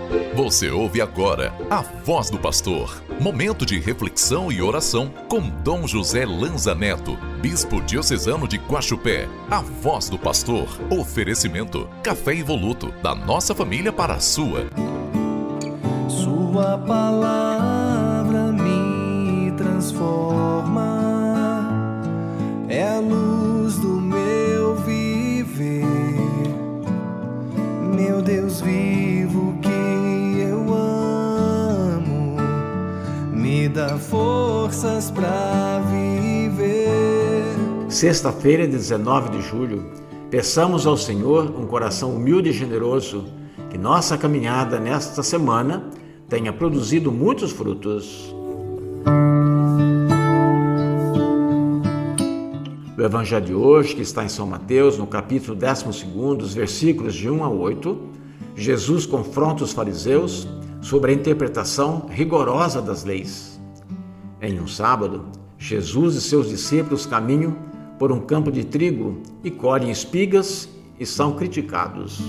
Você ouve agora a Voz do Pastor. Momento de reflexão e oração com Dom José Lanza Neto, Bispo Diocesano de Guaxupé. A Voz do Pastor. Oferecimento: café Evoluto, da nossa família para a sua. Sua palavra me transforma, é a luz do meu viver, meu Deus vivo que eu amo, me dá forças para viver. Sexta-feira, 19 de julho, peçamos ao Senhor um coração humilde e generoso, que nossa caminhada nesta semana tenha produzido muitos frutos. O Evangelho de hoje, que está em São Mateus, no capítulo 12, os versículos de 1 a 8, Jesus confronta os fariseus sobre a interpretação rigorosa das leis. Em um sábado, Jesus e seus discípulos caminham por um campo de trigo e colhem espigas e são criticados.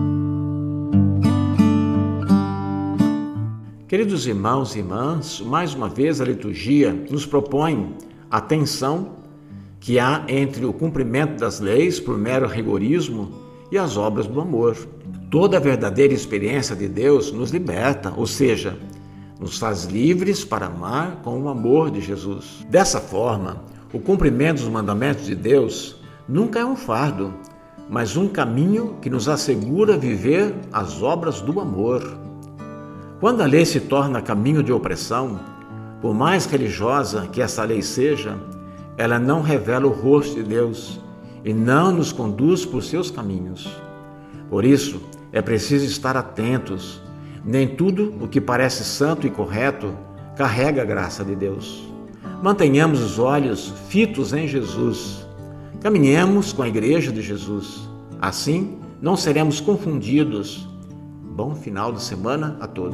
Queridos irmãos e irmãs, mais uma vez a liturgia nos propõe a tensão que há entre o cumprimento das leis por mero rigorismo e as obras do amor. Toda a verdadeira experiência de Deus nos liberta, ou seja, nos faz livres para amar com o amor de Jesus. Dessa forma, o cumprimento dos mandamentos de Deus nunca é um fardo, mas um caminho que nos assegura viver as obras do amor. Quando a lei se torna caminho de opressão, por mais religiosa que essa lei seja, ela não revela o rosto de Deus e não nos conduz por seus caminhos. Por isso, é preciso estar atentos. Nem tudo o que parece santo e correto carrega a graça de Deus. Mantenhamos os olhos fitos em Jesus. Caminhemos com a Igreja de Jesus. Assim, não seremos confundidos. Bom final de semana a todos.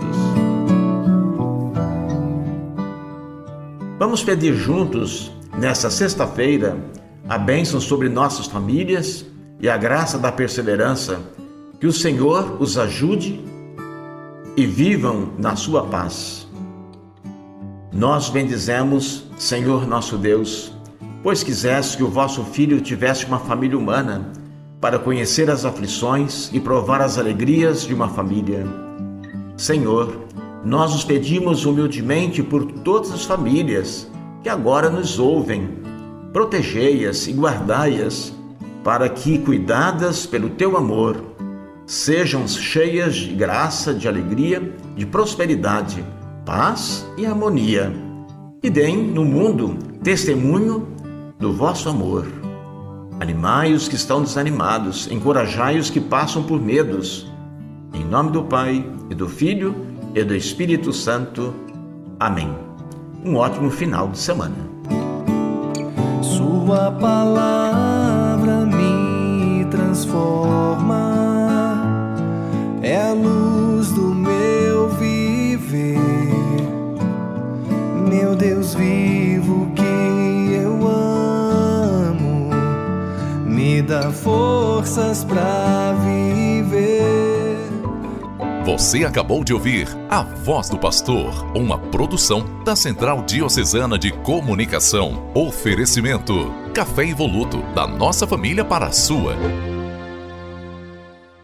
Vamos pedir juntos, nesta sexta-feira, a bênção sobre nossas famílias e a graça da perseverança. Que o Senhor os ajude e vivam na sua paz. Nós bendizemos, Senhor nosso Deus, pois quiseste que o vosso Filho tivesse uma família humana, para conhecer as aflições e provar as alegrias de uma família. Senhor, nós os pedimos humildemente por todas as famílias que agora nos ouvem. Protegei-as e guardai-as, para que, cuidadas pelo teu amor, sejam cheias de graça, de alegria, de prosperidade, paz e harmonia, e deem no mundo testemunho do vosso amor. Animai os que estão desanimados, encorajai os que passam por medos. Em nome do Pai, e do Filho, e do Espírito Santo. Amém. Um ótimo final de semana. Sua palavra me transforma, é a luz do meu viver, meu Deus vivo que eu amo, me dá forças para viver. Você acabou de ouvir A Voz do Pastor, uma produção da Central Diocesana de Comunicação. Oferecimento: café Evoluto, da nossa família para a sua.